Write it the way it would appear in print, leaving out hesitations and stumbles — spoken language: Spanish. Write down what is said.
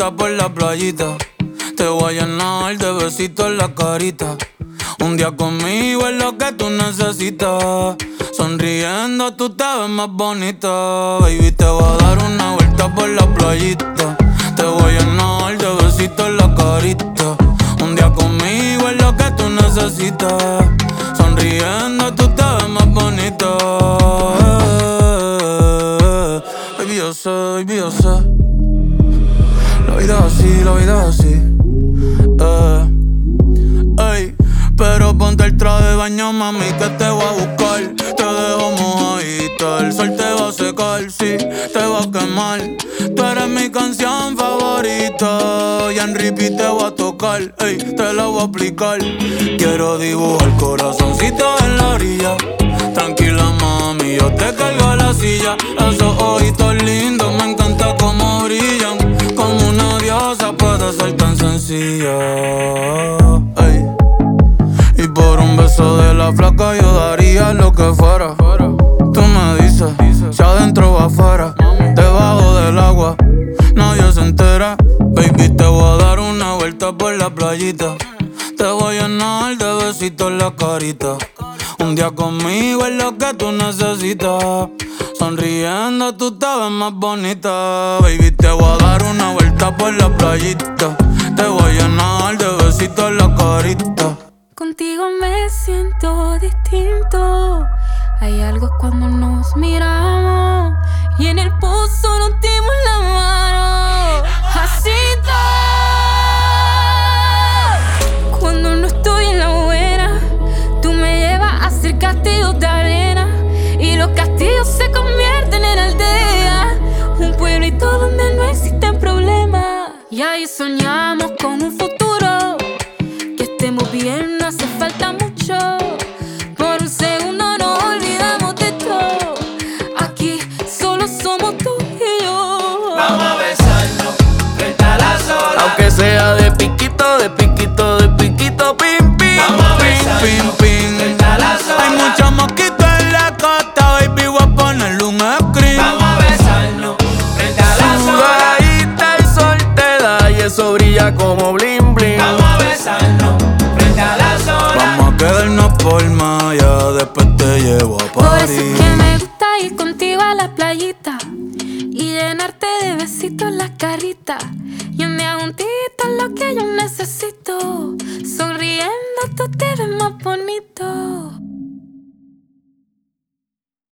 vuelta por la playita. Te voy a llenar de besitos en la carita. Un día conmigo es lo que tú necesitas. Sonriendo tú te ves más bonita. Baby, te voy a dar una vuelta por la playita. Te voy a llenar de besitos en la carita. Un día conmigo es lo que tú necesitas. Sonriendo tú te ves más bonita. Baby, yo sé, baby, yo sé. La vida es así, la vida es así. Ey, pero ponte el traje de baño, mami, que te voy a buscar. Te dejo mojadita, el sol te va a secar, sí, te va a quemar. Tú eres mi canción favorita y en repeat te voy a tocar, ey, te la voy a aplicar. Quiero dibujar corazoncito en la orilla. Tranquila, mami, yo te cargo a la silla. Esos ojitos lindos, me encanta cómo brillan. Como una diosa puede ser tan sencilla. Ey. Y por un beso de la flaca yo daría lo que fuera. Tú me dices, si adentro o afuera, debajo del agua, nadie se entera. Baby, te voy a dar una vuelta por la playita. Te voy a llenar de besitos en la carita. Un día conmigo es lo que tú necesitas. Sonriendo tú te ves más bonita. Baby, te voy a dar una vuelta por la playita. Te voy a llenar de besitos en la carita. Contigo me siento distinto. Hay algo cuando nos miramos y en el pozo nos dimos la mano. Así todo. Cuando no estoy en la buena, tú me llevas a hacer castillos de arena y los castillos se convierten en aldeas. Un pueblito donde no existen problemas. Y ahí soñamos con un futuro. Que estemos bien, no hace falta mucho. Por un segundo nos olvidamos de todo. Aquí solo somos tú y yo. Vamos a besarnos frente a las olas. Aunque sea de piquito, de piquito, de piquito, pim, pim. Vamos a pim, besarnos pim, pim. frente a las olas. Hay muchos mosquitos en la costa, baby, voy a ponerle un screen. Vamos a besarnos frente a las olas. Sudadita el sol te da y eso brilla como bling, bling. Vamos a besarnos frente a las olas. Vamos a quedarnos por Maya, después te llevo a Por eso París. es que me gusta ir contigo a la playita y llenarte de besitos la carita. Y un día juntito es lo que yo necesito. Sonriendo tú te ves más bonita.